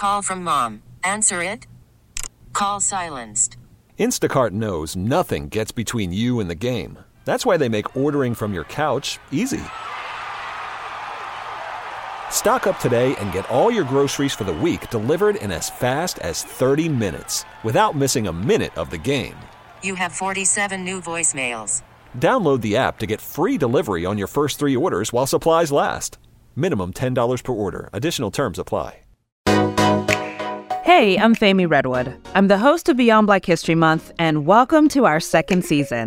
call from mom. Answer it. Call silenced. Instacart knows nothing gets between you and the game. That's why they make ordering from your couch easy. Stock up today and get all your groceries for the week delivered in as fast as 30 minutes without missing a minute of the game. You have 47 new voicemails. Download the app to get free delivery on your first 3 orders while supplies last. Minimum $10 per order. Additional terms apply. Hey, I'm Fahmy Redwood. I'm the host of Beyond Black History Month, and welcome to our second season.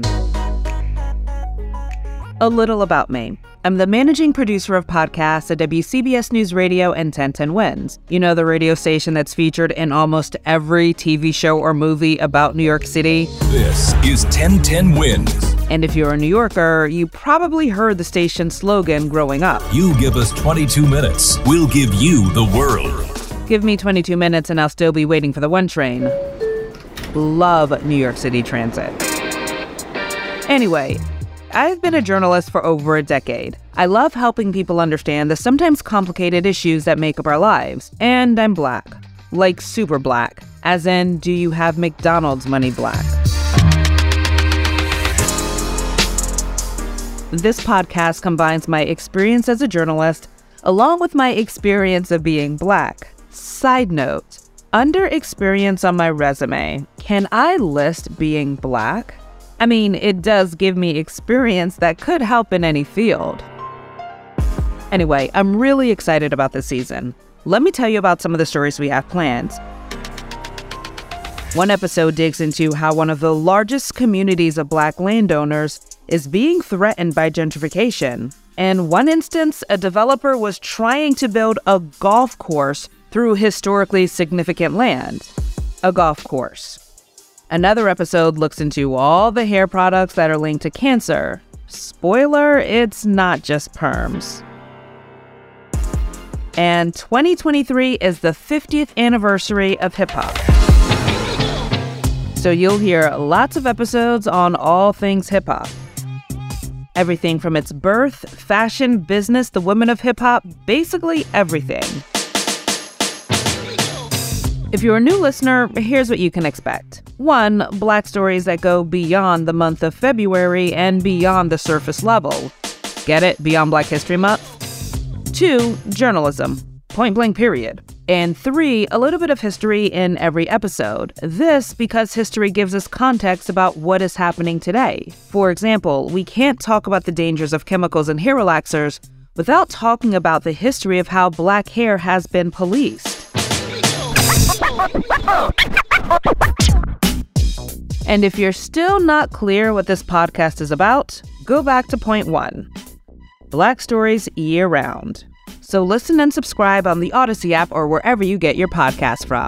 A little about me. I'm the managing producer of podcasts at WCBS News Radio and 1010 Wins. You know, the radio station that's featured in almost every TV show or movie about New York City? This is 1010 Wins. And if you're a New Yorker, you probably heard the station's slogan growing up. You give us 22 minutes, we'll give you the world. Give me 22 minutes and I'll still be waiting for the 1 train. Love New York City transit. Anyway, I've been a journalist for over a decade. I love helping people understand the sometimes complicated issues that make up our lives. And I'm black. Like super black. As in, do you have McDonald's money black? This podcast combines my experience as a journalist along with my experience of being black. Side note, under experience on my resume, can I list being black? I mean, it does give me experience that could help in any field. Anyway, I'm really excited about this season. Let me tell you about some of the stories we have planned. One episode digs into how one of the largest communities of black landowners is being threatened by gentrification. In one instance, a developer was trying to build a golf course through historically significant land. A golf course. Another episode looks into all the hair products that are linked to cancer. Spoiler, it's not just perms. And 2023 is the 50th anniversary of hip-hop. So you'll hear lots of episodes on all things hip-hop. Everything from its birth, fashion, business, the women of hip-hop, basically everything. If you're a new listener, here's what you can expect. 1, black stories that go beyond the month of February and beyond the surface level. Get it? Beyond Black History Month. 2, journalism. Point blank period. And 3, a little bit of history in every episode. This because history gives us context about what is happening today. For example, we can't talk about the dangers of chemicals and hair relaxers without talking about the history of how black hair has been policed. And if you're still not clear what this podcast is about, go back to point 1. Black stories year-round. So listen and subscribe on the Odyssey app or wherever you get your podcasts from.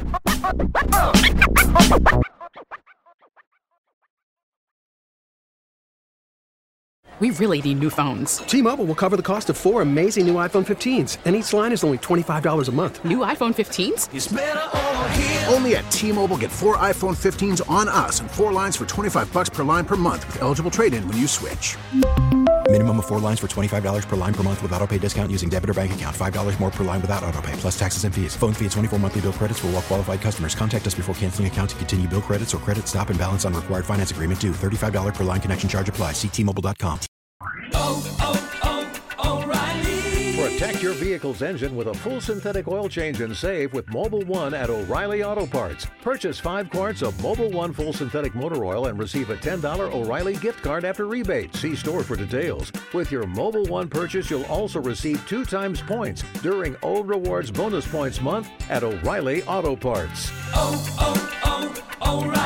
We really need new phones. T-Mobile will cover the cost of 4 amazing new iPhone 15s, and each line is only $25 a month. New iPhone 15s? It's better over here. Only at T-Mobile, get 4 iPhone 15s on us and 4 lines for $25 per line per month with eligible trade-in when you switch. Minimum of 4 lines for $25 per line per month with autopay discount using debit or bank account. $5 more per line without autopay, plus taxes and fees. Phone fee at 24 monthly bill credits for well-qualified customers. Contact us before canceling account to continue bill credits or credit stop and balance on required finance agreement due. $35 per line connection charge applies. See T-Mobile.com. O'Reilly. Protect your vehicle's engine with a full synthetic oil change and save with Mobil 1 at O'Reilly Auto Parts. Purchase 5 quarts of Mobil 1 full synthetic motor oil and receive a $10 O'Reilly gift card after rebate. See store for details. With your Mobil 1 purchase, you'll also receive 2 times points during O Rewards Bonus Points Month at O'Reilly Auto Parts. O'Reilly.